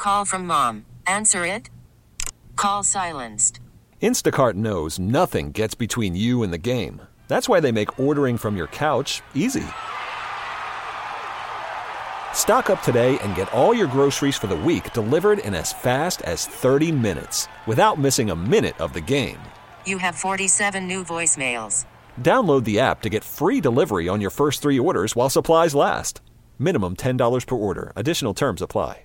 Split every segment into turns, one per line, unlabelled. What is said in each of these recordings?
Call from mom. Answer it. Call silenced.
Instacart knows nothing gets between you and the game. That's why they make ordering from your couch easy. Stock up today and get all your groceries for the week delivered in as fast as 30 minutes without missing a minute of the game.
You have 47 new voicemails.
Download the app to get free delivery on your first 3 orders while supplies last. Minimum $10 per order. Additional terms apply.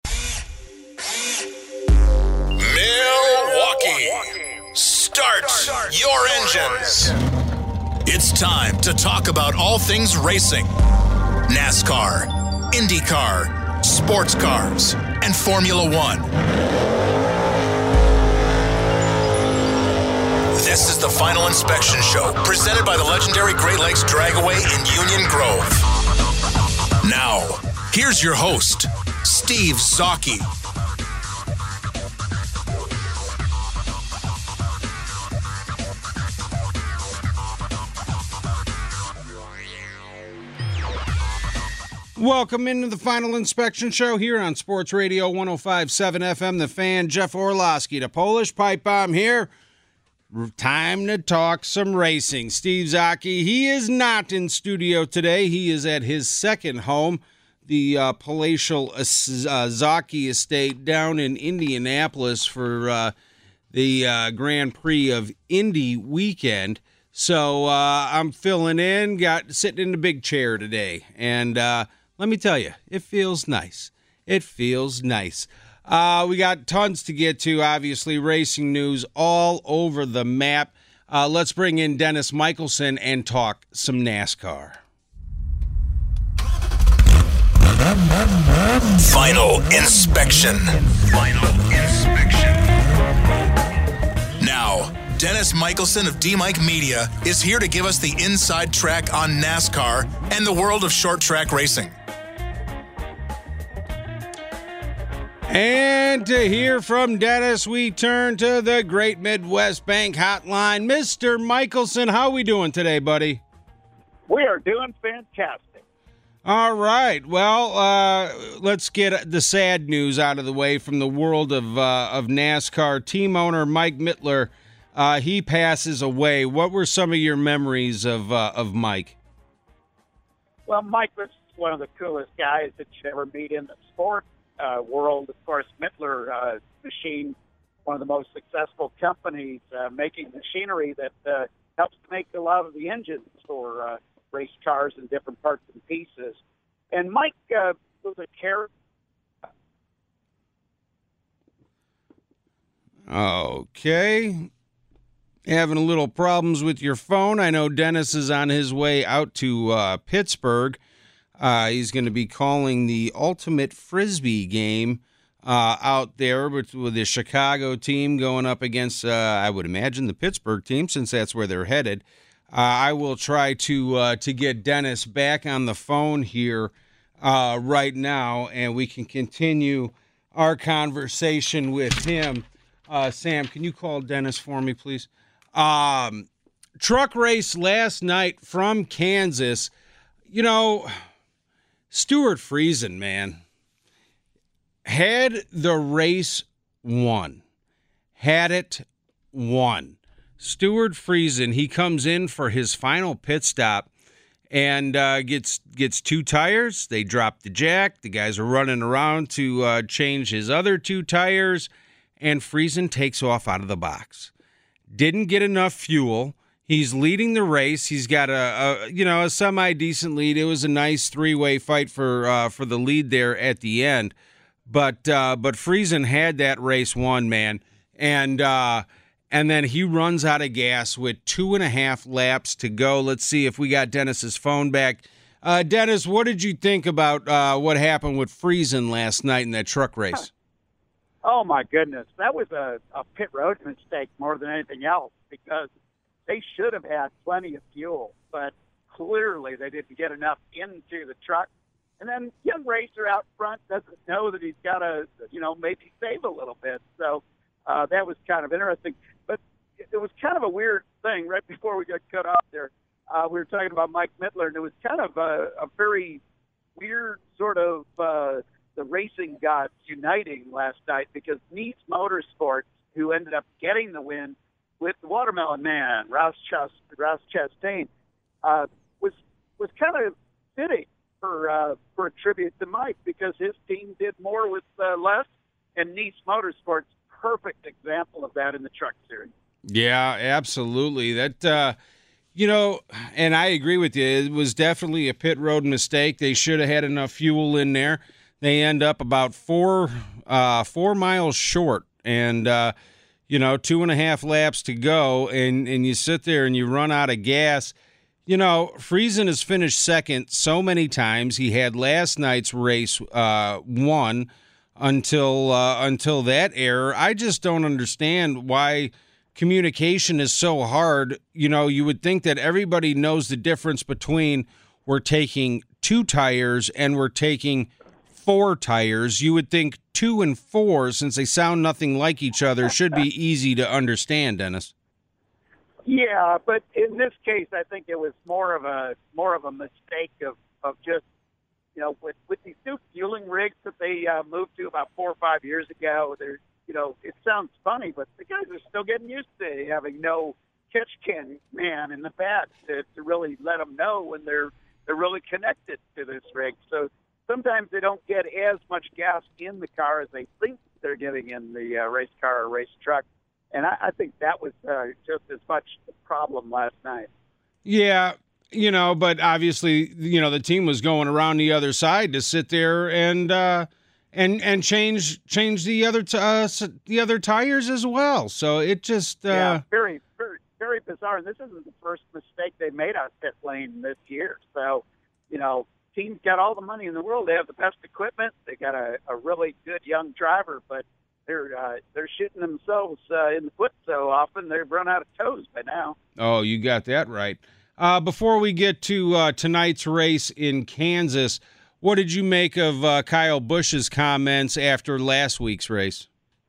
Milwaukee, start your engines. It's time to talk about all things racing. NASCAR, IndyCar, sports cars, and Formula One. This is the Final Inspection Show, presented by the legendary Great Lakes Dragaway in Union Grove. Now, here's your host, Steve Zocchi.
Welcome into the Final Inspection Show here on Sports Radio 105.7 FM. The Fan, Jeff Orlowski, the Polish Pipe Bomb here. Time to talk some racing. Steve Zocchi, he is not in studio today. He is at his second home, the palatial Zocchi estate down in Indianapolis for the Grand Prix of Indy weekend. So I'm filling in, sitting in the big chair today. And let me tell you, it feels nice. It feels nice. We got tons to get to, obviously, racing news all over the map. Let's bring in Dennis Michelson and talk some NASCAR.
Final Inspection. Now, Dennis Michelson of D-Mike Media is here to give us the inside track on NASCAR and the world of short track racing.
And to hear from Dennis, we turn to the Great Midwest Bank Hotline. Mr. Michelson, how we doing today, buddy?
We are doing fantastic.
All right. Well, let's get the sad news out of the way from the world of NASCAR. Team owner Mike Mittler, he passes away. What were some of your memories of Mike?
Well, Mike was one of the coolest guys that you'd ever meet in the sport world. Of course, Mittler Machine, one of the most successful companies making machinery that helps to make a lot of the engines for race cars and different parts and pieces. And Mike was a character.
Okay. Having a little problems with your phone. I know Dennis is on his way out to Pittsburgh. He's going to be calling the Ultimate Frisbee game out there with the Chicago team going up against, I would imagine, the Pittsburgh team, since that's where they're headed. I will try to get Dennis back on the phone here right now, and we can continue our conversation with him. Sam, can you call Dennis for me, please? Truck race last night from Kansas. You know, Stuart Friesen, man, had the race won. Had it won. Stuart Friesen, he comes in for his final pit stop and gets 2 tires. They drop the jack. The guys are running around to change his other 2 tires, and Friesen takes off out of the box. Didn't get enough fuel. He's leading the race. He's got a semi-decent lead. It was a nice 3-way fight for the lead there at the end. But Friesen had that race won, man. And then he runs out of gas with 2.5 laps to go. Let's see if we got Dennis's phone back. Dennis, what did you think about what happened with Friesen last night in that truck race?
Oh, my goodness. That was a pit road mistake more than anything else, because they should have had plenty of fuel, but clearly they didn't get enough into the truck. And then young racer out front doesn't know that he's got to, maybe save a little bit. So that was kind of interesting. But it was kind of a weird thing right before we got cut off there. We were talking about Mike Mittler, and it was kind of a very weird sort of the racing gods uniting last night, because Nice Motorsports, who ended up getting the win with the Watermelon Man, Ross Chastain, was kind of fitting for a tribute to Mike, because his team did more with less, and Nice Motorsports, perfect example of that in the truck series. Yeah,
absolutely. That and I agree with you. It was definitely a pit road mistake. They should have had enough fuel in there. They end up about 4 miles short, and 2.5 laps to go, and you sit there and you run out of gas. Friesen has finished second so many times. He had last night's race won until that error. I just don't understand why communication is so hard. You would think that everybody knows the difference between we're taking 2 tires and we're taking 4 tires. You would think 2 and 4, since they sound nothing like each other, should be easy to understand, Dennis.
Yeah, but in this case, I think it was more of a mistake of just, with these new fueling rigs that they moved to about 4 or 5 years ago. They're, it sounds funny, but the guys are still getting used to having no catch can man in the pad to really let them know when they're really connected to this rig. So sometimes they don't get as much gas in the car as they think they're getting in the race car or race truck. And I think that was just as much the problem last night.
Yeah, but obviously, the team was going around the other side to sit there and change the other tires as well. So it just
very, very, very bizarre. And this isn't the first mistake they made on pit lane this year. So teams got all the money in the world. They have the best equipment. They got a really good young driver, but they're shooting themselves in the foot so often they've run out of toes by now.
Oh, you got that right. Before we get to tonight's race in Kansas, what did you make of Kyle Busch's comments after last week's race?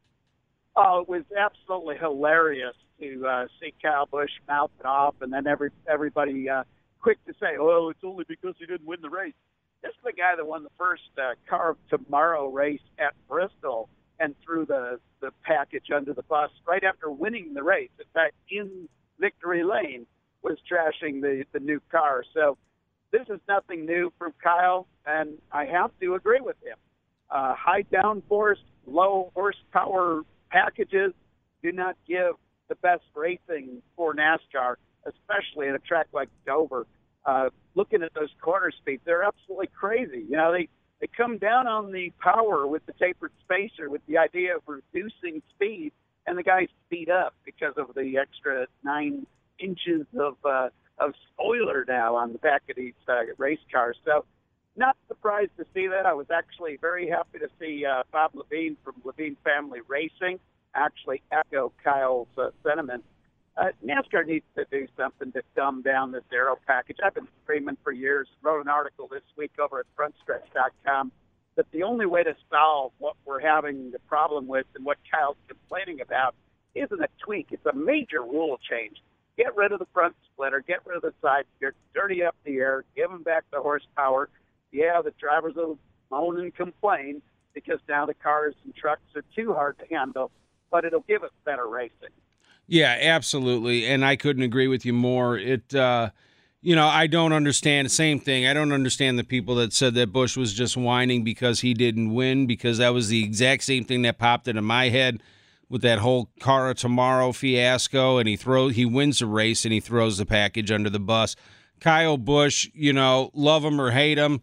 Oh, it was absolutely hilarious to see Kyle Busch mouth it off, and then everybody quick to say, "Oh, it's only because he didn't win the race." This is the guy that won the first Car of Tomorrow race at Bristol and threw the package under the bus right after winning the race. In fact, in victory lane, was trashing the new car. So this is nothing new from Kyle, and I have to agree with him. High downforce, low horsepower packages do not give the best racing for NASCAR, especially at a track like Dover. Looking at those corner speeds, they're absolutely crazy. They come down on the power with the tapered spacer with the idea of reducing speed, and the guys speed up because of the extra 9 inches of spoiler now on the back of these race cars. So not surprised to see that. I was actually very happy to see Bob Levine from Levine Family Racing actually echo Kyle's sentiment. NASCAR needs to do something to dumb down this aero package. I've been screaming for years, wrote an article this week over at frontstretch.com, that the only way to solve what we're having the problem with and what Kyle's complaining about isn't a tweak. It's a major rule change. Get rid of the front splitter, get rid of the side steer, dirty up the air, give them back the horsepower. Yeah, the drivers will moan and complain because now the cars and trucks are too hard to handle, but it'll give us better racing.
Yeah, absolutely, and I couldn't agree with you more. I don't understand the same thing. I don't understand the people that said that Busch was just whining because he didn't win, because that was the exact same thing that popped into my head with that whole Car of Tomorrow fiasco, and he wins the race and he throws the package under the bus. Kyle Busch, love him or hate him,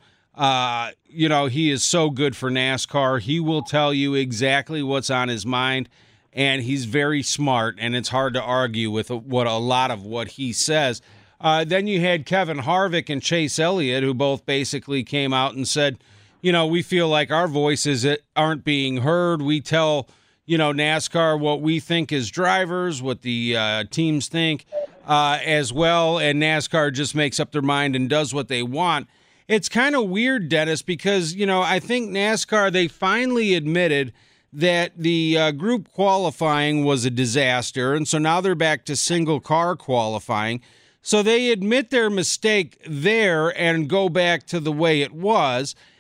he is so good for NASCAR. He will tell you exactly what's on his mind. And he's very smart, and it's hard to argue with a lot of what he says. Then you had Kevin Harvick and Chase Elliott, who both basically came out and said, we feel like our voices aren't being heard. We tell, NASCAR what we think as drivers, what the teams think as well, and NASCAR just makes up their mind and does what they want. It's kind of weird, Dennis, because, I think NASCAR, they finally admitted that the group qualifying was a disaster, and so now they're back to single car qualifying. So they admit their mistake there and go back to the way it was.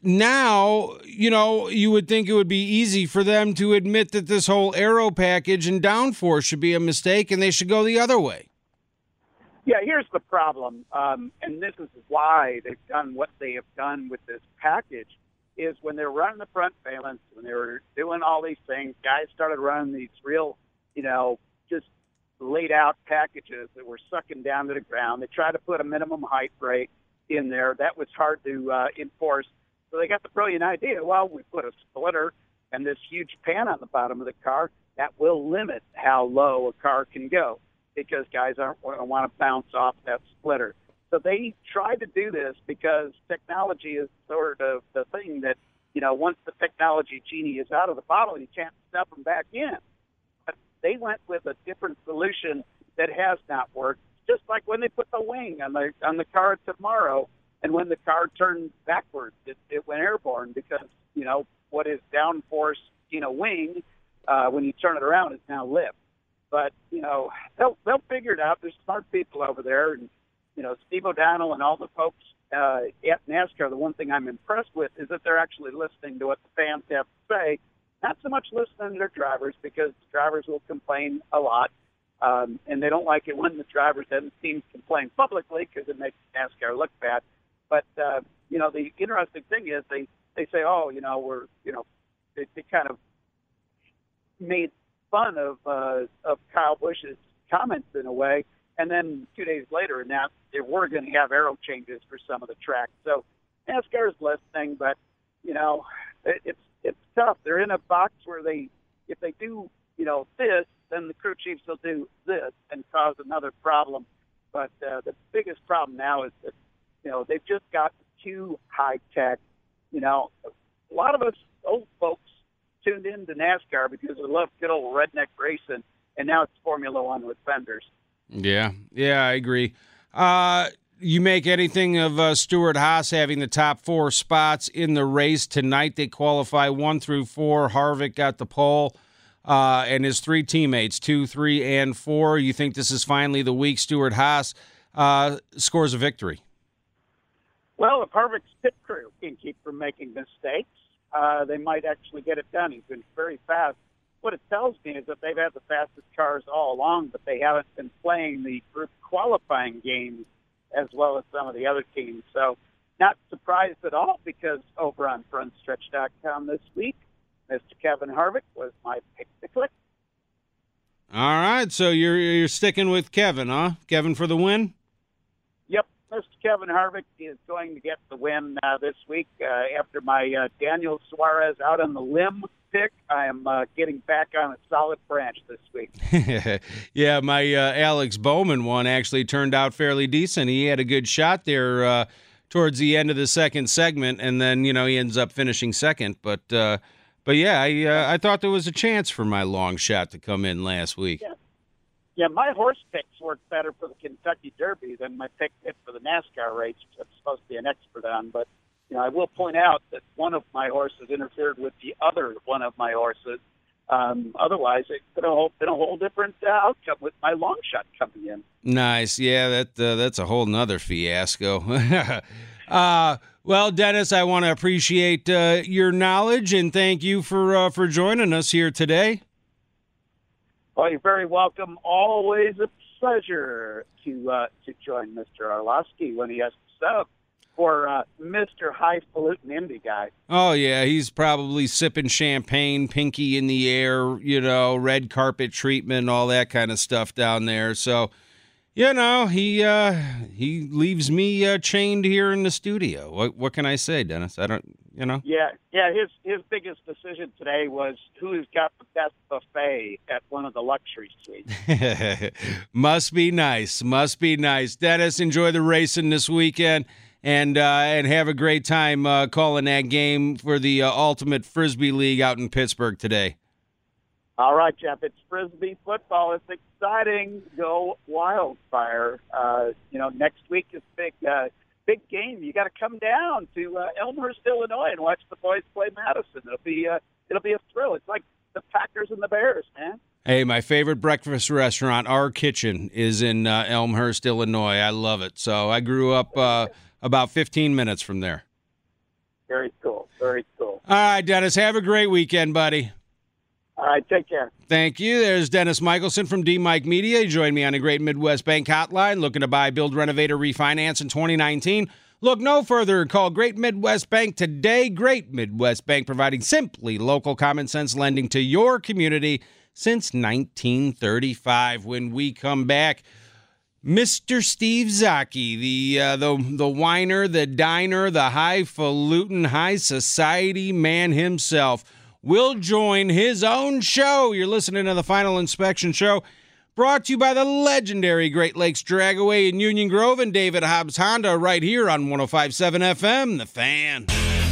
now, you would think it would be easy for them to admit that this whole aero package and downforce should be a mistake and they should go the other way.
Yeah, here's the problem, and this is why they've done what they have done with this package, is when they were running the front valence, when they were doing all these things, guys started running these real, just laid out packages that were sucking down to the ground. They tried to put a minimum height rate in there. That was hard to enforce. So they got the brilliant idea, well, we put a splitter and this huge pan on the bottom of the car. That will limit how low a car can go because guys aren't going to want to bounce off that splitter. So they tried to do this because technology is sort of the thing that, once the technology genie is out of the bottle, you can't step them back in. But they went with a different solution that has not worked, just like when they put the wing on the car tomorrow. And when the car turned backwards, it went airborne because, what is downforce, wing, when you turn it around, is now lift. But, they'll figure it out. There's smart people over there. And, Steve O'Donnell and all the folks at NASCAR, the one thing I'm impressed with is that they're actually listening to what the fans have to say, not so much listening to their drivers because drivers will complain a lot. And they don't like it when the drivers and the teams complain publicly because it makes NASCAR look bad. But, the interesting thing is they say, they kind of made fun of Kyle Busch's comments in a way. And then 2 days later announced they were going to have aero changes for some of the tracks. So NASCAR is listening, but, it's tough. They're in a box where if they do, this, then the crew chiefs will do this and cause another problem. But the biggest problem now is that, they've just got too high tech. A lot of us old folks tuned into NASCAR because we love good old redneck racing, and now it's Formula One with fenders. Yeah,
I agree. You make anything of Stewart-Haas having the top 4 spots in the race tonight? They qualify 1 through 4. Harvick got the pole, and his 3 teammates, 2, 3, and 4. You think this is finally the week Stewart-Haas scores a victory?
Well, if Harvick's pit crew can keep from making mistakes, they might actually get it done. He's been very fast. What it tells me is that they've had the fastest cars all along, but they haven't been playing the group qualifying games as well as some of the other teams. So not surprised at all because over on frontstretch.com this week, Mr. Kevin Harvick was my pick to click.
All right, so you're sticking with Kevin, huh? Kevin for the win?
Yep, Mr. Kevin Harvick is going to get the win this week. After my Daniel Suarez out on the limb pick, I am getting back on a solid branch this week.
Yeah, my Alex Bowman one actually turned out fairly decent. He had a good shot there towards the end of the second segment, and then he ends up finishing second. But yeah, I thought there was a chance for my long shot to come in last week.
Yeah, my horse picks worked better for the Kentucky Derby than my pick for the NASCAR race, which I'm supposed to be an expert on. But I will point out that one of my horses interfered with the other one of my horses. Otherwise, it could have been a whole different outcome with my long shot coming in.
Nice. Yeah, that's a whole nother fiasco. Well, Dennis, I want to appreciate your knowledge and thank you for joining us here today.
Well, you're very welcome. Always a pleasure to join Mr. Orlowski when he has to sub for Mr. Highfalutin Indy guy.
Oh, yeah, he's probably sipping champagne, pinky in the air, red carpet treatment, all that kind of stuff down there. So, he leaves me chained here in the studio. What can I say, Dennis? I don't,
Yeah, his biggest decision today was who's got the best buffet at one of the luxury suites.
Must be nice. Dennis, enjoy the racing this weekend. And have a great time calling that game for the Ultimate Frisbee League out in Pittsburgh today.
All right, Jeff. It's Frisbee football. It's exciting. Go Wildfire. Next week is big game. You got to come down to Elmhurst, Illinois, and watch the boys play Madison. It'll be a thrill. It's like the Packers and the Bears, man.
Hey, my favorite breakfast restaurant, Our Kitchen, is in Elmhurst, Illinois. I love it. So I grew up about 15 minutes from there.
Very cool. Very cool.
All right, Dennis, have a great weekend, buddy.
All right, take care.
Thank you. There's Dennis Michelson from D-Mike Media. He joined me on the Great Midwest Bank Hotline. Looking to buy, build, renovate, or refinance in 2019? Look no further. Call Great Midwest Bank today. Great Midwest Bank, providing simply local common sense lending to your community since 1935. When we come back, Mr. Steve Zaki, the whiner, the diner, the highfalutin, high society man himself, will join his own show. You're listening to the Final Inspection Show, brought to you by the legendary Great Lakes Dragaway in Union Grove and David Hobbs Honda, right here on 105.7 FM, The Fan.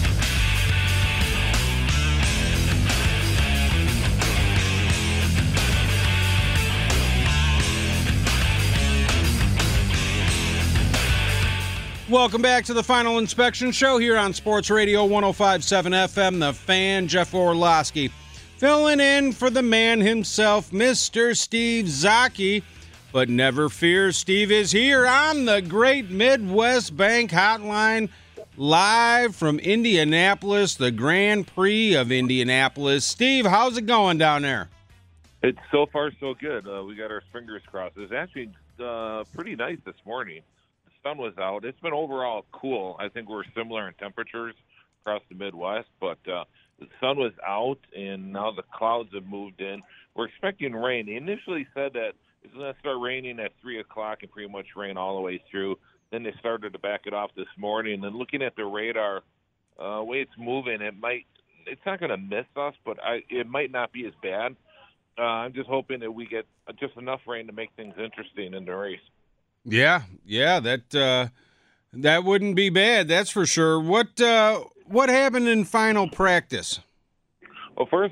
Welcome back to the Final Inspection Show here on Sports Radio 105.7 FM, The Fan. Jeff Orlowski filling in for the man himself, Mr. Steve Zaki. But never fear, Steve is here on the Great Midwest Bank Hotline, live from Indianapolis, the Grand Prix of Indianapolis. Steve, how's it going down there?
It's so far so good. We got our fingers crossed. It's actually pretty nice this morning. Sun was out. It's been overall cool. I think we're similar in temperatures across the Midwest, but the sun was out, and now the clouds have moved in. We're expecting rain. They initially said that it's going to start raining at 3 o'clock and pretty much rain all the way through. Then they started to back it off this morning. And looking at the radar, way it's moving, it's not going to miss us, but it might not be as bad. I'm just hoping that we get just enough rain to make things interesting in the race.
Yeah, that wouldn't be bad, that's for sure. What happened in final practice?
Well, first,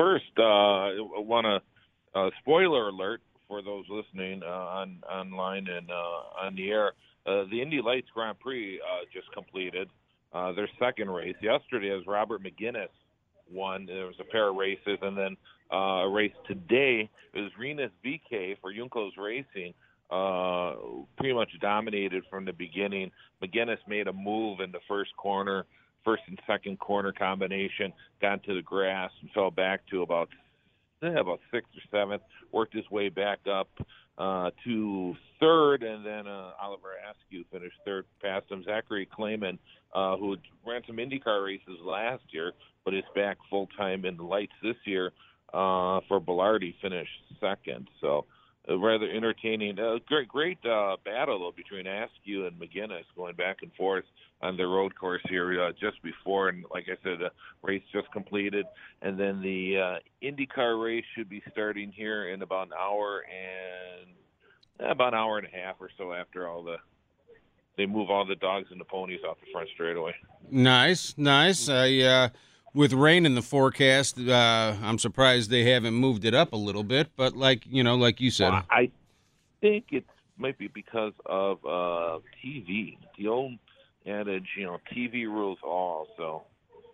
I want to spoiler alert for those listening online and on the air. The Indy Lights Grand Prix just completed their second race. Yesterday, as Robert McGinnis won, there was a pair of races, and then a race today. It was Rinus VeeKay for Juncos Racing. Pretty much dominated from the beginning. McGinnis made a move in the first and second corner combination, got to the grass and fell back to about 6th or 7th, worked his way back up to 3rd, and then Oliver Askew finished 3rd past him. Zachary Clayman, who ran some IndyCar races last year, but is back full-time in the lights this year for Belardi, finished 2nd. So rather entertaining. Great battle, though, between Askew and McGinnis going back and forth on the road course here just before. And like I said, the race just completed. And then the IndyCar race should be starting here in about an hour and a half or so after they move all the dogs and the ponies off the front straightaway. Nice.
With rain in the forecast, I'm surprised they haven't moved it up a little bit. But like you said,
well, I think it might be because of TV. The old adage, TV rules all. So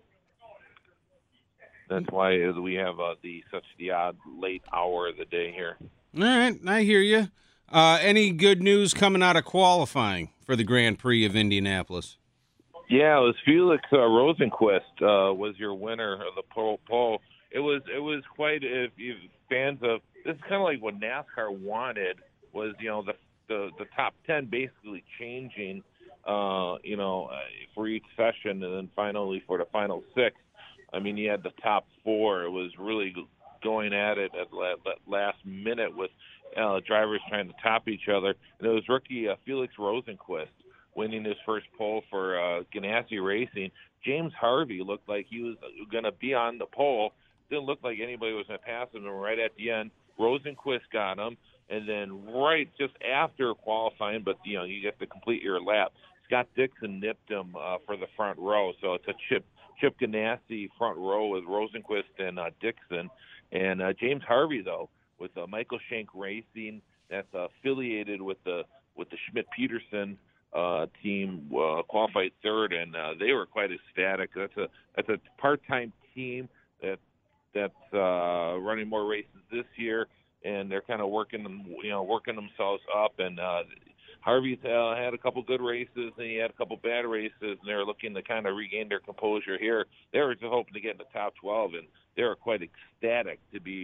that's why we have the odd late hour of the day here.
All right, I hear you. Any good news coming out of qualifying for the Grand Prix of Indianapolis?
Yeah, it was Felix Rosenqvist was your winner of the pole. It was quite. If you fans of this, is kind of like what NASCAR wanted was the top 10 basically changing for each session, and then finally for the final 6. I mean, you had the top 4. It was really going at it at last minute with drivers trying to top each other. And it was rookie Felix Rosenqvist winning his first pole for Ganassi Racing. James Harvey looked like he was going to be on the pole. Didn't look like anybody was going to pass him. And right at the end, Rosenqvist got him. And then right just after qualifying, but, you get to complete your lap, Scott Dixon nipped him for the front row. So it's a Chip Ganassi front row with Rosenqvist and Dixon. And James Harvey, though, with Michael Shank Racing, that's affiliated with the Schmidt-Peterson team, qualified 3rd, and they were quite ecstatic. That's a part-time team that's running more races this year, and they're kind of working themselves up. And Harvey's had a couple good races, and he had a couple bad races, and they're looking to kind of regain their composure here. They were just hoping to get in the top 12, and they were quite ecstatic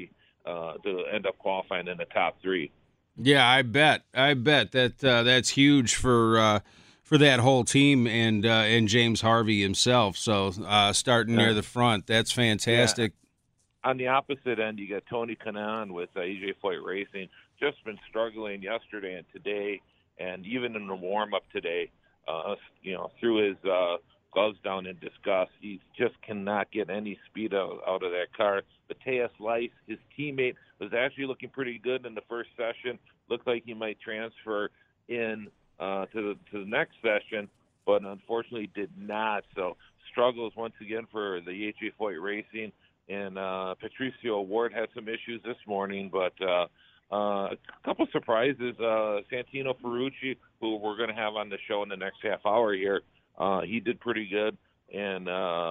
to end up qualifying in the top 3.
Yeah, I bet that that's huge for that whole team and James Harvey himself. So starting near the front, that's fantastic.
Yeah. On the opposite end, you got Tony Kanaan with AJ Foyt Racing. Just been struggling yesterday and today, and even in the warm-up today, threw his gloves down in disgust. He just cannot get any speed out of that car. Mateus Lice, his teammate, was actually looking pretty good in the first session. Looked like he might transfer in to the next session, but unfortunately did not. So struggles once again for the AJ Foyt Racing. And Patricio Ward had some issues this morning, but a couple surprises. Santino Ferrucci, who we're going to have on the show in the next half hour here, he did pretty good. And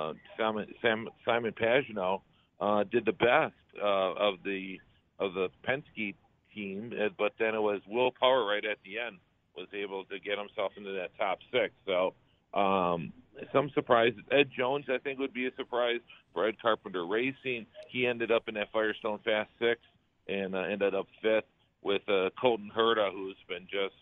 Simon Pagenaud did the best of the Penske team, but then it was Will Power right at the end was able to get himself into that top 6. So some surprises. Ed Jones, I think, would be a surprise for Ed Carpenter Racing. He ended up in that Firestone Fast 6 and ended up 5th with Colton Herta, who's been just,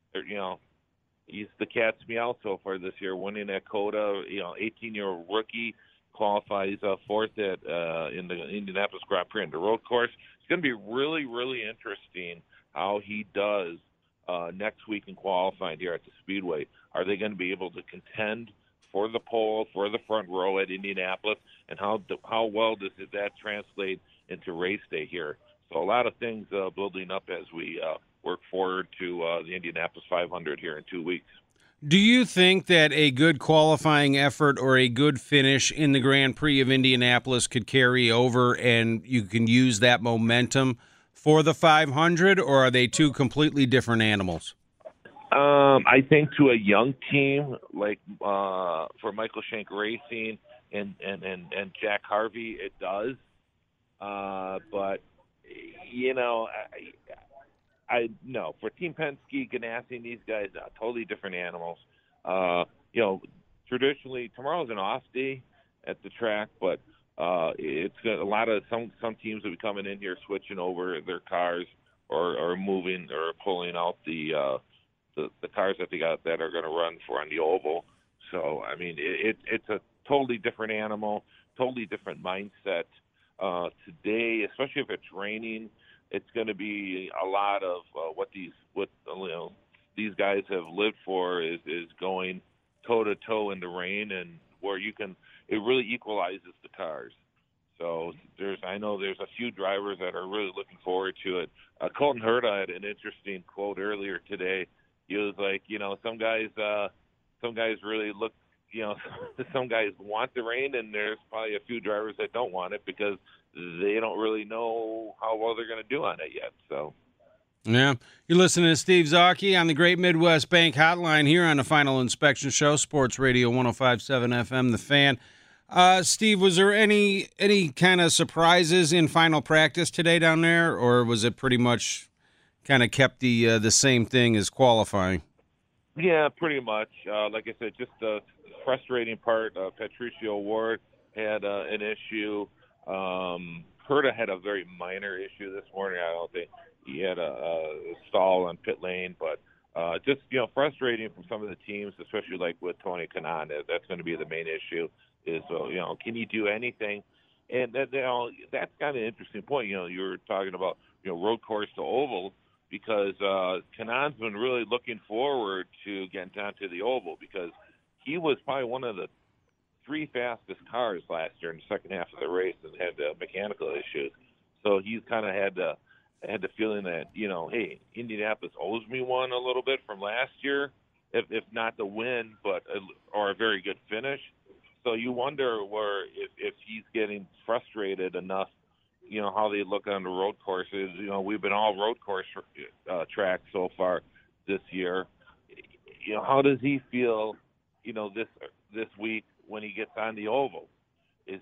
he's the cat's meow so far this year, winning at COTA. 18-year-old rookie qualifies 4th in the Indianapolis Grand Prix on the road course. It's going to be really, really interesting how he does next week in qualifying here at the Speedway. Are they going to be able to contend for the pole, for the front row at Indianapolis, and how well does that translate into race day here? So a lot of things building up as we work forward to the Indianapolis 500 here in 2 weeks.
Do you think that a good qualifying effort or a good finish in the Grand Prix of Indianapolis could carry over and you can use that momentum for the 500, or are they two completely different animals?
I think to a young team like for Michael Shank Racing and Jack Harvey, it does. But I no, for Team Penske, Ganassi, these guys are totally different animals. Traditionally tomorrow's an off day at the track, but it's a lot of some teams will be coming in here switching over their cars or moving or pulling out the cars that they got that are going to run for on the oval. So I mean, it's a totally different animal, totally different mindset. Today, especially if it's raining, it's going to be a lot of what these guys have lived for is going toe to toe in the rain, and where it really equalizes the cars. So I know there's a few drivers that are really looking forward to it. Colton Herta had an interesting quote earlier today. He was like, some guys really look, some guys want the rain, and there's probably a few drivers that don't want it because they don't really know how well they're going to do on it yet. So,
yeah, you're listening to Steve Zocchi on the Great Midwest Bank Hotline here on the Final Inspection Show, Sports Radio 105.7 FM, The Fan. Steve, was there any kind of surprises in final practice today down there, or was it pretty much kind of kept the same thing as qualifying?
Yeah, pretty much. Like I said, just the frustrating part. Patricio Ward had an issue. Herta had a very minor issue this morning. I don't think he had a stall on pit lane, but just frustrating from some of the teams, especially like with Tony Kanaan. That's going to be the main issue. Is can you do anything? And that's kind of an interesting point. You were talking about road course to oval, because Kanaan's been really looking forward to getting down to the oval, because he was probably one of the 3 fastest cars last year in the second half of the race and had mechanical issues. So he's kind of had the feeling that, hey, Indianapolis owes me one a little bit from last year, if not the win, or a very good finish. So you wonder if he's getting frustrated enough, how they look on the road courses. We've been all road course tracks so far this year. How does he feel, this week when he gets on the oval? Is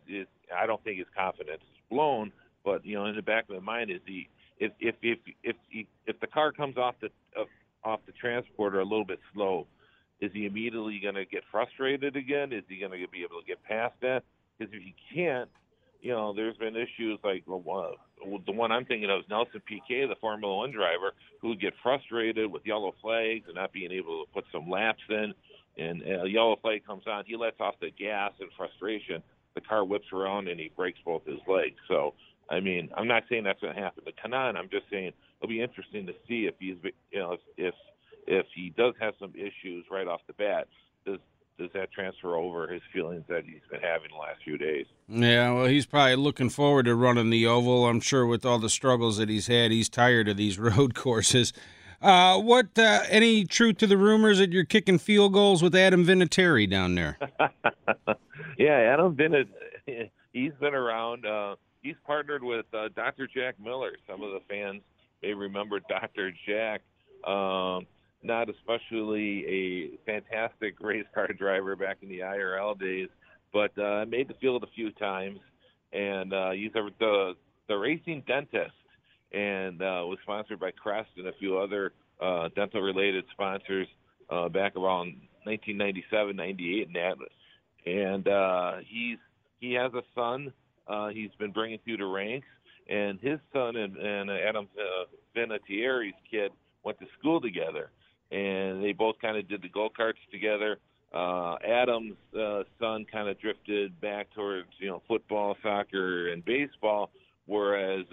I don't think his confidence is blown, but in the back of his mind, is he if the car comes off off the transporter a little bit slow. Is he immediately going to get frustrated again? Is he going to be able to get past that? Because if he can't, there's been issues like the one I'm thinking of is Nelson Piquet, the Formula One driver, who would get frustrated with yellow flags and not being able to put some laps in. And a yellow flag comes on, he lets off the gas in frustration. The car whips around and he breaks both his legs. So, I mean, I'm not saying that's going to happen to Kanaan. I'm just saying it'll be interesting to see if he's, if he does have some issues right off the bat. Does that transfer over his feelings that he's been having the last few days?
Yeah, well, he's probably looking forward to running the oval. I'm sure with all the struggles that he's had, he's tired of these road courses. Any truth to the rumors that you're kicking field goals with Adam Vinatieri down there?
Yeah, Adam Vinatieri, he's been around. He's partnered with Dr. Jack Miller. Some of the fans may remember Dr. Jack. Not especially a fantastic race car driver back in the IRL days, but made the field a few times. And he's the racing dentist, and was sponsored by Crest and a few other dental-related sponsors back around 1997, 98 in that. And he has a son he's been bringing through the ranks, and his son and Adam Vinatieri's kid went to school together. And they both kind of did the go-karts together. Adam's son kind of drifted back towards, football, soccer, and baseball, whereas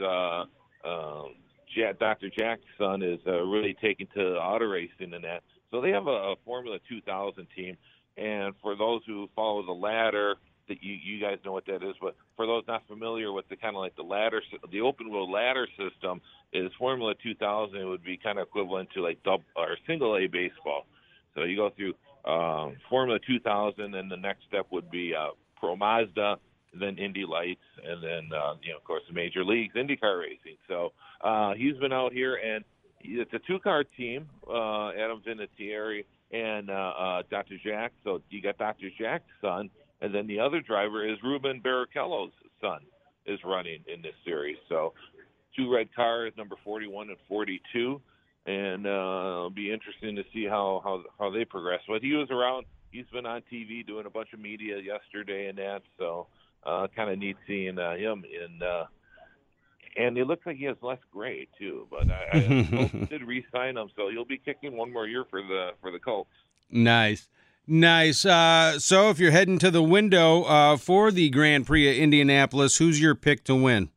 Dr. Jack's son is really taken to auto racing and that. So they have a Formula 2000 team. And for those who follow the ladder, that you guys know what that is, but for those not familiar with the kind of like the ladder, the open wheel ladder system is Formula 2000. It would be kind of equivalent to like double or single A baseball. So you go through Formula 2000, and the next step would be Pro Mazda, then Indy Lights, and then of course the major leagues, IndyCar racing. So he's been out here, and it's a two-car team, Adam Vinatieri and Dr. Jack. So you got Dr. Jack's son. And then the other driver is Ruben Barrichello's son is running in this series. So two red cars, number 41 and 42. And it'll be interesting to see how they progress. But he was around. He's been on TV doing a bunch of media yesterday and that. So kind of neat seeing him. And it looks like he has less gray, too. But I did re-sign him, so he'll be kicking one more year for the Colts.
Nice. So if you're heading to the window for the Grand Prix of Indianapolis, who's your pick to win?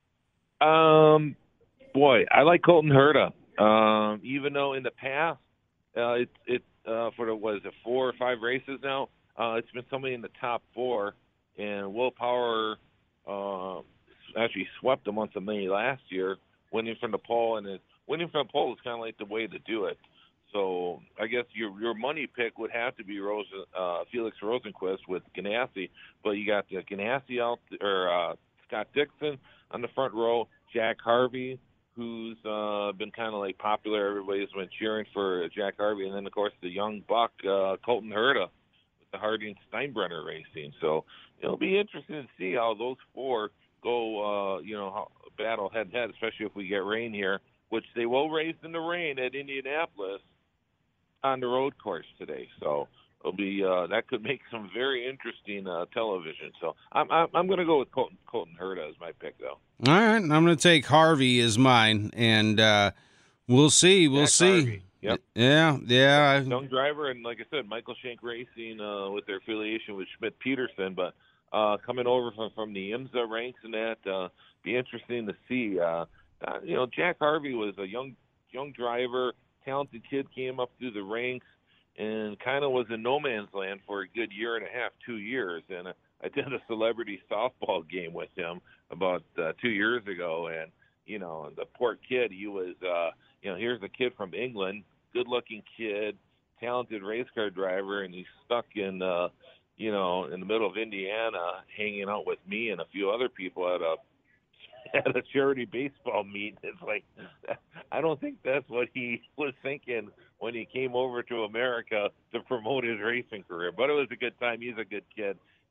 Boy, I like Colton Herta. Even though in the past, for the 4 or 5 races now, it's been somebody in the top 4, and Will Power actually swept him once a May last year, winning from the pole, and winning from the pole is kind of like the way to do it. So I guess your money pick would have to be Felix Rosenqvist with Ganassi, but you got Ganassi out, or Scott Dixon on the front row, Jack Harvey, who's been kind of like popular. Everybody's been cheering for Jack Harvey, and then of course the young buck Colton Herta with the Harding Steinbrenner Racing. So it'll be interesting to see how those 4 go, battle head to head, especially if we get rain here, which they will race in the rain at Indianapolis on the road course today. So it'll be that could make some very interesting television. So I'm going to go with Colton Herta as my pick, though.
All right, I'm going to take Harvey as mine, and we'll see. We'll see.
Harvey. Yep.
Yeah.
Young driver, and like I said, Michael Shank Racing with their affiliation with Schmidt Peterson, but coming over from the IMSA ranks and that, be interesting to see. Jack Harvey was a young driver, talented kid, came up through the ranks and kind of was in no man's land for a good year and a half, 2 years. And I did a celebrity softball game with him about 2 years ago. And, the poor kid, he was, here's a kid from England, good-looking kid, talented race car driver, and he's stuck in, in the middle of Indiana hanging out with me and a few other people at a charity baseball meet. It's like, I don't think that's what he was thinking when he came over to America to promote his racing career. But it was a good time. He's a good kid.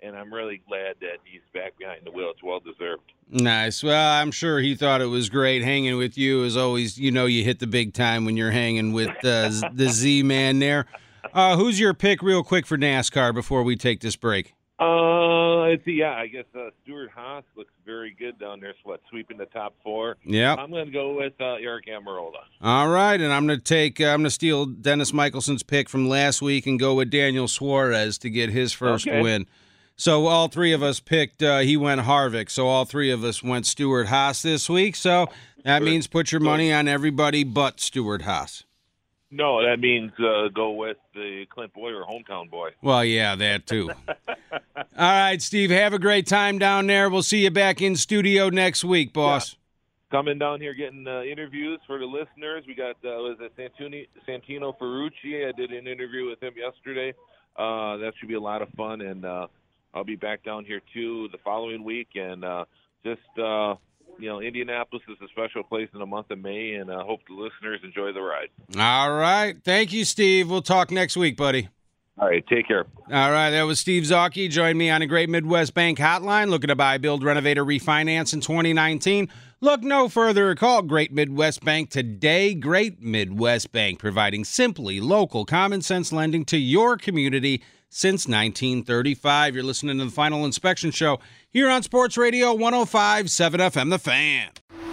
and I'm really glad that he's back behind the wheel. It's well deserved.
Nice. Well, I'm sure he thought it was great hanging with you. As always, you hit the big time when you're hanging with the Z-Man there. Who's your pick real quick for NASCAR before we take this break?
I guess Stuart Haas looks very good down there. So sweeping the top 4.
Yeah.
I'm going to go with Eric Almirola.
All right, and I'm going to steal Dennis Michelson's pick from last week and go with Daniel Suarez to get his first win. So all three of us picked, he went Harvick, so all three of us went Stuart Haas this week. So that means put your money on everybody but Stuart Haas.
No, that means go with the Clint Boyer hometown boy.
Well, yeah, that too. All right, Steve, have a great time down there. We'll see you back in studio next week, boss.
Yeah. Coming down here getting interviews for the listeners. We got, Santino Ferrucci. I did an interview with him yesterday. That should be a lot of fun, and I'll be back down here, too, the following week. And Indianapolis is a special place in the month of May, and I hope the listeners enjoy the ride. All
right. Thank you, Steve. We'll talk next week, buddy.
All right. Take care.
All right. That was Steve Zocchi. Join me on a Great Midwest Bank hotline. Looking to buy, build, renovate, or refinance in 2019? Look no further. Call Great Midwest Bank today. Great Midwest Bank, providing simply local, common sense lending to your community since 1935. You're listening to the Final Inspection Show here on Sports Radio 105.7 FM, The Fan.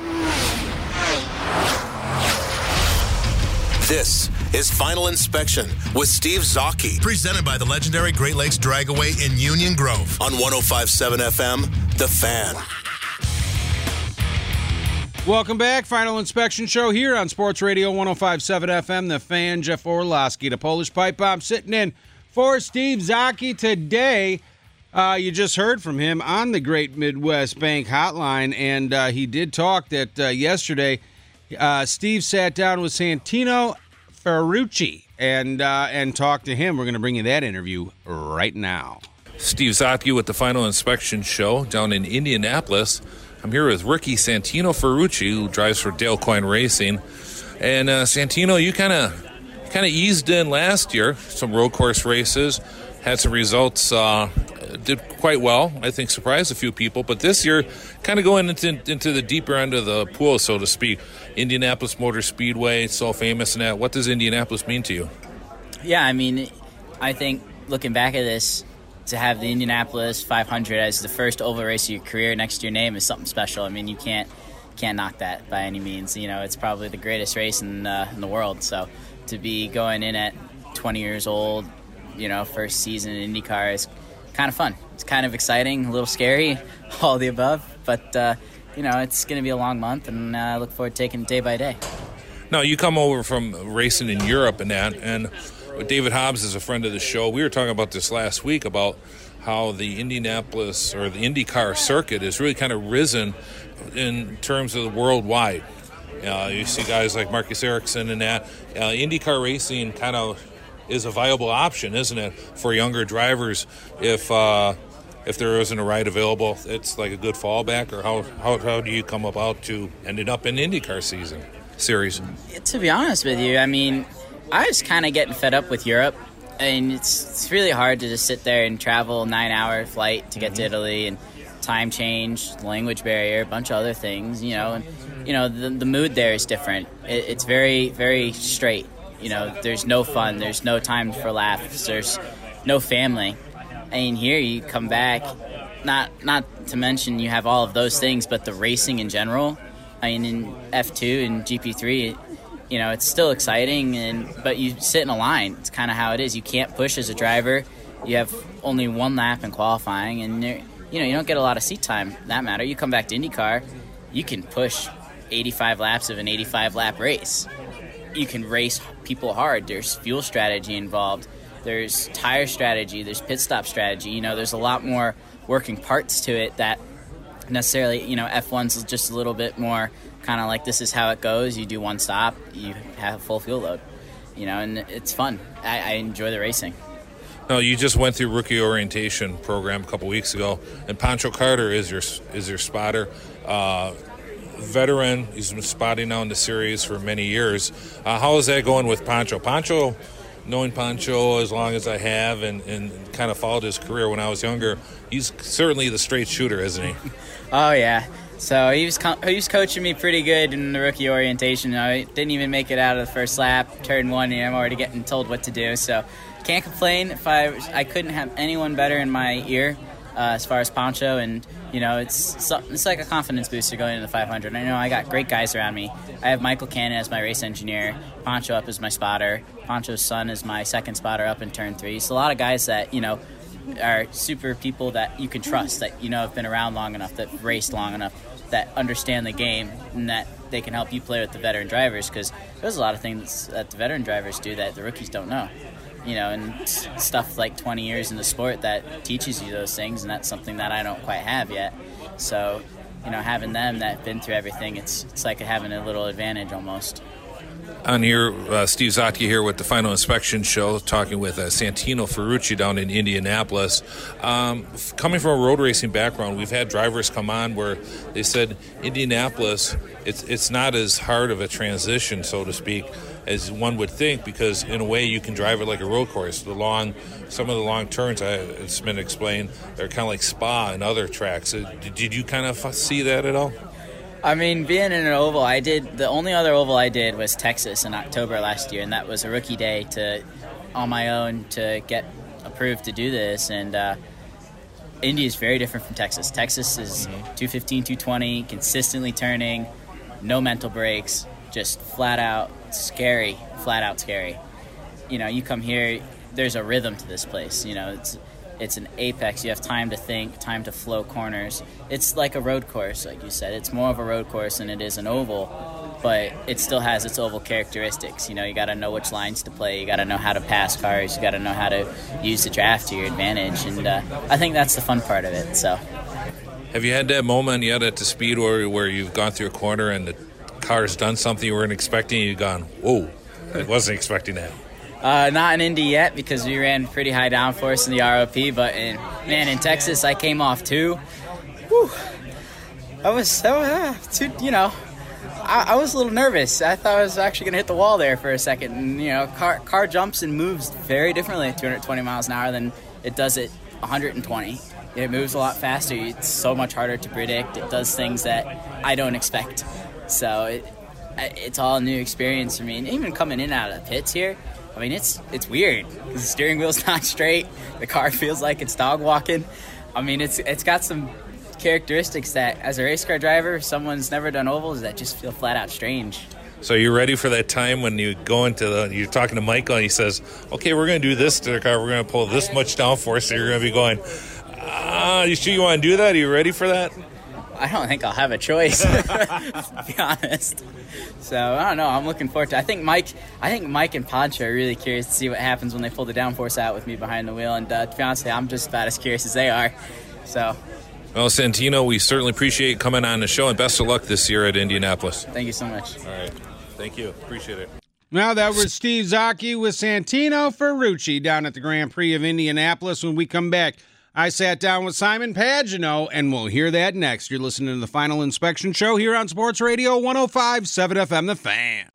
This is Final Inspection with Steve Zocchi.
Presented by the legendary Great Lakes Dragaway in Union Grove.
On 105.7 FM, The Fan.
Welcome back. Final Inspection Show here on Sports Radio 105.7 FM, The Fan. Jeff Orlowski, the Polish Pipe Bomb, sitting in for Steve Zocchi today. You just heard from him on the Great Midwest Bank hotline, and he did talk that yesterday Steve sat down with Santino Ferrucci and talked to him. We're going to bring you that interview right now.
Steve Zocchi with the Final Inspection Show down in Indianapolis. I'm here with rookie Santino Ferrucci, who drives for Dale Coyne Racing. And Santino, you kind of eased in last year, some road course races, had some results, did quite well. I think surprised a few people. But this year, kind of going into the deeper end of the pool, so to speak. Indianapolis Motor Speedway, so famous and that. What does Indianapolis mean to you?
Yeah, I mean, I think looking back at this, to have the Indianapolis 500 as the first oval race of your career next to your name is something special. I mean, you can't knock that by any means. It's probably the greatest race in the world. So to be going in at 20 years old, first season in IndyCar is kind of fun. It's kind of exciting, a little scary, all the above. But, it's going to be a long month, and I look forward to taking it day by day.
Now, you come over from racing in Europe and that, and David Hobbs is a friend of the show. We were talking about this last week about how the Indianapolis or the IndyCar circuit has really kind of risen in terms of the worldwide. You see guys like Marcus Ericsson and that. IndyCar racing kind of is a viable option, isn't it, for younger drivers if there isn't a ride available? It's like a good fallback, or how do you come about to ended up in IndyCar series?
To be honest with you, I mean, I was kind of getting fed up with Europe, and it's really hard to just sit there and travel a 9-hour flight to get to Italy, and time change, language barrier, a bunch of other things, and the mood there is different. It's very, very straight. There's no fun, there's no time for laughs, there's no family. And here you come back, not to mention you have all of those things, but the racing in general. I mean, in F2 and GP3, it's still exciting, but you sit in a line. It's kind of how it is. You can't push as a driver. You have only one lap in qualifying, and you don't get a lot of seat time. That matter. You come back to IndyCar, you can push 85 laps of an 85-lap race. You can race people hard. There's fuel strategy involved. There's tire strategy. There's pit stop strategy. There's a lot more working parts to it that necessarily, F1's just a little bit more kind of like this is how it goes. You do one stop, you have a full fuel load, and it's fun. I enjoy the racing.
No, you just went through rookie orientation program a couple weeks ago, and Pancho Carter is your spotter. Veteran, he's been spotting now in the series for many years. How is that going with Pancho? Pancho knowing Pancho as long as I have and kind of followed his career when I was younger, he's certainly the straight shooter, isn't he?
Oh, yeah. So he was coaching me pretty good in the rookie orientation. I didn't even make it out of the first lap. Turn 1, and I'm already getting told what to do. So can't complain. If I couldn't have anyone better in my ear as far as Pancho, and it's like a confidence booster going into the 500. I know I got great guys around me. I have Michael Cannon as my race engineer, Pancho up as my spotter, Pancho's son is my second spotter up in turn 3. So a lot of guys that are super people that you can trust, that have been around long enough, that raced long enough, that understand the game, and that they can help you play with the veteran drivers, because there's a lot of things that the veteran drivers do that the rookies don't know. And stuff like 20 years in the sport that teaches you those things, and that's something that I don't quite have yet. So, having them that have been through everything, it's like having a little advantage almost.
On here, Steve Zotke here with the Final Inspection Show, talking with Santino Ferrucci down in Indianapolis. Coming from a road racing background, we've had drivers come on where they said Indianapolis, it's not as hard of a transition, so to speak, as one would think, because in a way you can drive it like a road course. Some of the long turns, it's been explained, they're kind of like Spa and other tracks. Did you kind of see that at all?
I mean, being in an oval, the only other oval I did was Texas in October last year, and that was a rookie day on my own to get approved to do this. And Indy is very different from Texas. Texas is 215, 220, consistently turning, no mental breaks, just flat out scary. You come here, there's a rhythm to this place. It's an apex. You have time to think, time to flow corners. It's like a road course, like you said. It's more of a road course than it is an oval, but it still has its oval characteristics. You got to know which lines to play. You got to know how to pass cars. You got to know how to use the draft to your advantage, and I think that's the fun part of it. So,
have you had that moment yet at the speed where you've gone through a corner and the car's done something you weren't expecting, and you've gone, whoa, I wasn't expecting that?
Not in Indy yet, because we ran pretty high downforce in the ROP, but in Texas I came off 2. Whew. I was I was a little nervous. I thought I was actually going to hit the wall there for a second. And, car jumps and moves very differently at 220 miles an hour than it does at 120. It moves a lot faster. It's so much harder to predict. It does things that I don't expect. So it's all a new experience for me. And even coming in and out of the pits here, I mean, it's weird because the steering wheel's not straight. The car feels like it's dog walking. I mean, it's got some characteristics that, as a race car driver, if someone's never done ovals, that just feel flat out strange.
So you're ready for that time when you go you're talking to Michael and he says, okay, we're going to do this to the car. We're going to pull this much downforce. So you're going to be going, you sure you want to do that? Are you ready for that?
I don't think I'll have a choice, to be honest. So I don't know. I'm looking forward to it. I think Mike and Pancho are really curious to see what happens when they pull the downforce out with me behind the wheel. And to be honest, I'm just about as curious as they are. So.
Well, Santino, we certainly appreciate you coming on the show, and best of luck this year at Indianapolis.
Thank you so much.
All right. Thank you. Appreciate it.
Now that was Steve Zotke with Santino Ferrucci down at the Grand Prix of Indianapolis. When we come back, I sat down with Simon Pagenaud, and we'll hear that next. You're listening to the Final Inspection Show here on Sports Radio 105.7 FM, The Fan.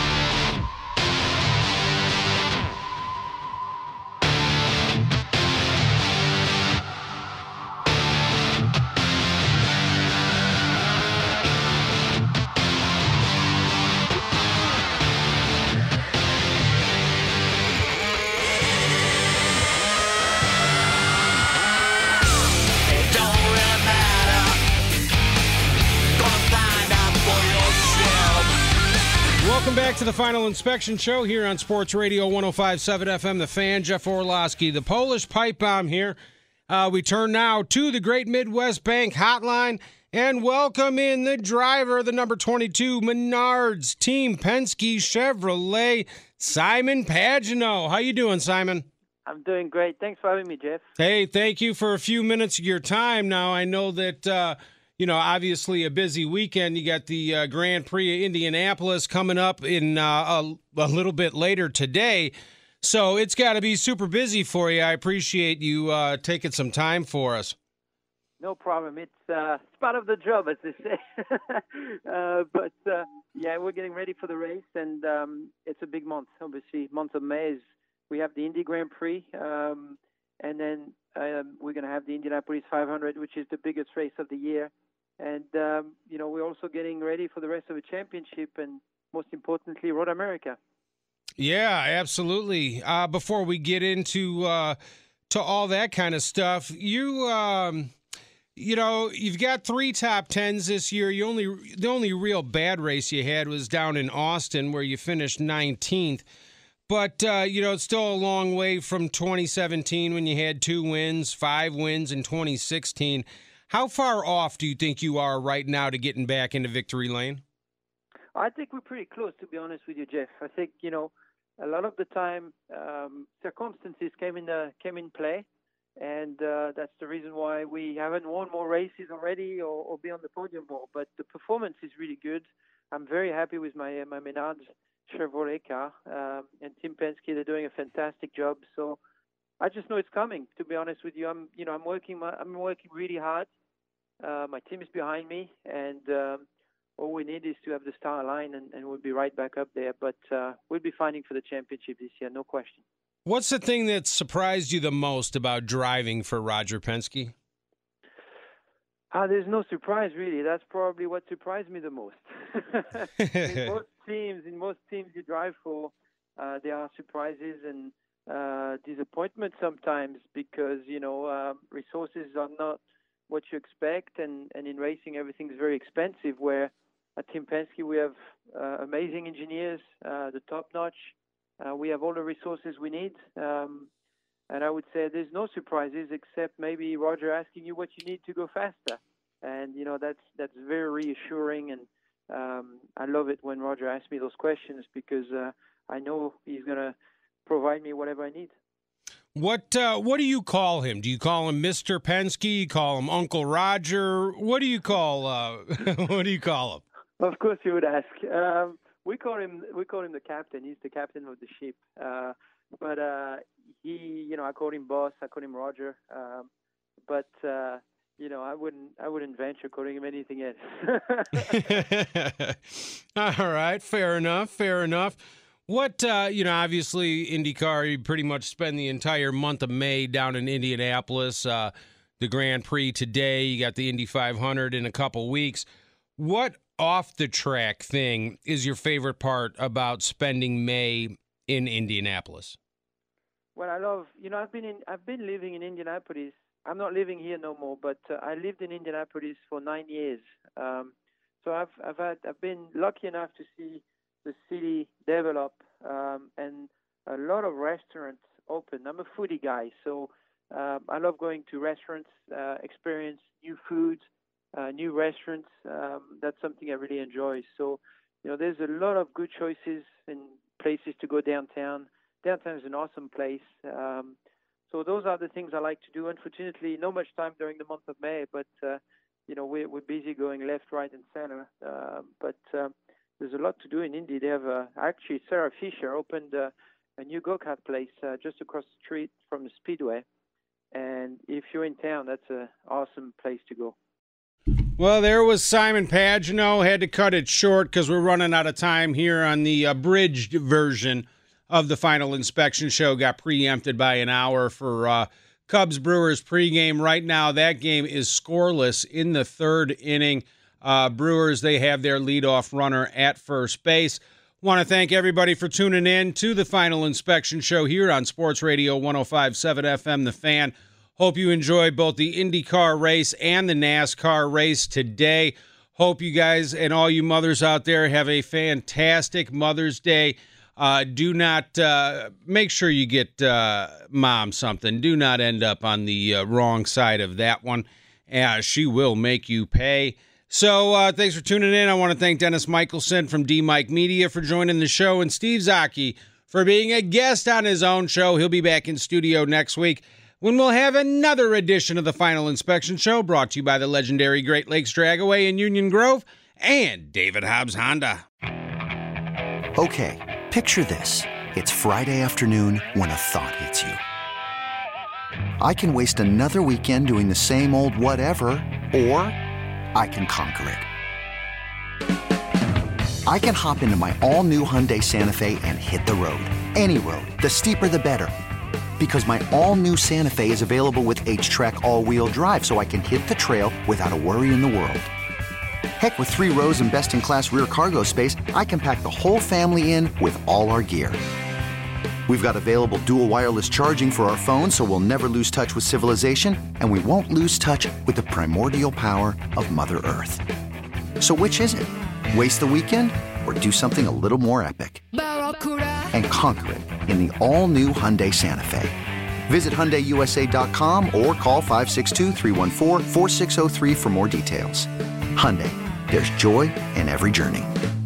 Welcome back to the Final Inspection Show here on Sports Radio 105.7 FM, The Fan. Jeff Orlowski, the Polish Pipe Bomb here. We turn now to the Great Midwest Bank Hotline and welcome in the driver, the number 22 Menards Team Penske Chevrolet, Simon Pagenaud. How you doing, Simon?
I'm doing great. Thanks for having me, Jeff.
Hey, thank you for a few minutes of your time. Now, I know that obviously a busy weekend. You got the Grand Prix of Indianapolis coming up in a little bit later today. So it's got to be super busy for you. I appreciate you taking some time for us.
No problem. It's part of the job, as they say. But we're getting ready for the race, and it's a big month. Obviously, month of May is we have the Indy Grand Prix, and then we're going to have the Indianapolis 500, which is the biggest race of the year. And, we're also getting ready for the rest of the championship and, most importantly, Road America.
Yeah, absolutely. Before we get into to all that kind of stuff, you've got 3 top 10s this year. The only real bad race you had was down in Austin, where you finished 19th. But, it's still a long way from 2017 when you had 2 wins, 5 wins in 2016. How far off do you think you are right now to getting back into victory lane?
I think we're pretty close, to be honest with you, Jeff. I think, a lot of the time circumstances came in play, and that's the reason why we haven't won more races already or be on the podium more. But the performance is really good. I'm very happy with my Menard Chevrolet car, and Tim Penske. They're doing a fantastic job. So I just know it's coming. To be honest with you, I'm working really hard. My team is behind me, and all we need is to have the star line, and we'll be right back up there. But we'll be fighting for the championship this year, no question.
What's the thing that surprised you the most about driving for Roger Penske?
There's no surprise, really. That's probably what surprised me the most. In most teams you drive for, there are surprises and disappointment sometimes because, resources are not what you expect. And in racing, everything's very expensive, where at Team Penske we have amazing engineers, the top-notch. We have all the resources we need. And I would say there's no surprises except maybe Roger asking you what you need to go faster. And, that's very reassuring. And I love it when Roger asks me those questions because I know he's going to provide me whatever I need.
What do you call him? Do you call him Mr. Penske? You call him Uncle Roger? What do you call him?
Of course you would ask. We call him the captain. He's the captain of the ship. But I call him boss. I call him Roger. But I wouldn't venture calling him anything else.
All right, fair enough. What obviously IndyCar, you pretty much spend the entire month of May down in Indianapolis. The Grand Prix today. You got the Indy 500 in a couple weeks. What off-the-track thing is your favorite part about spending May in Indianapolis?
Well, I love, I've been living in Indianapolis. I'm not living here no more, but I lived in Indianapolis for 9 years. So I've been lucky enough to see the city develop and a lot of restaurants open. I'm a foodie guy, so I love going to restaurants, experience new foods. New restaurants, that's something I really enjoy. So, there's a lot of good choices and places to go downtown. Downtown is an awesome place. So those are the things I like to do. Unfortunately, not much time during the month of May, but, we're busy going left, right, and center. But there's a lot to do in Indy. They have, actually, Sarah Fisher opened a new go-kart place just across the street from the Speedway. And if you're in town, that's an awesome place to go.
Well, there was Simon Pagenaud. Had to cut it short because we're running out of time here on the abridged version of the Final Inspection Show. Got preempted by an hour for Cubs Brewers pregame. Right now, that game is scoreless in the third inning. Brewers, they have their leadoff runner at first base. Want to thank everybody for tuning in to the Final Inspection Show here on Sports Radio 105.7 FM, The Fan. Hope you enjoyed both the IndyCar race and the NASCAR race today. Hope you guys and all you mothers out there have a fantastic Mother's Day. Do not make sure you get mom something. Do not end up on the wrong side of that one. She will make you pay. So thanks for tuning in. I want to thank Dennis Michelson from D-Mike Media for joining the show and Steve Zocchi for being a guest on his own show. He'll be back in studio next week when we'll have another edition of the Final Inspection Show brought to you by the legendary Great Lakes Dragaway in Union Grove and David Hobbs Honda.
Okay, picture this. It's Friday afternoon when a thought hits you. I can waste another weekend doing the same old whatever, or I can conquer it. I can hop into my all-new Hyundai Santa Fe and hit the road. Any road. The steeper, the better. Because my all-new Santa Fe is available with H-Track all-wheel drive, so I can hit the trail without a worry in the world. Heck, with 3 rows and best-in-class rear cargo space, I can pack the whole family in with all our gear. We've got available dual wireless charging for our phones, so we'll never lose touch with civilization, and we won't lose touch with the primordial power of Mother Earth. So which is it? Waste the weekend or do something a little more epic? And conquer it in the all-new Hyundai Santa Fe. Visit HyundaiUSA.com or call 562-314-4603 for more details. Hyundai, there's joy in every journey.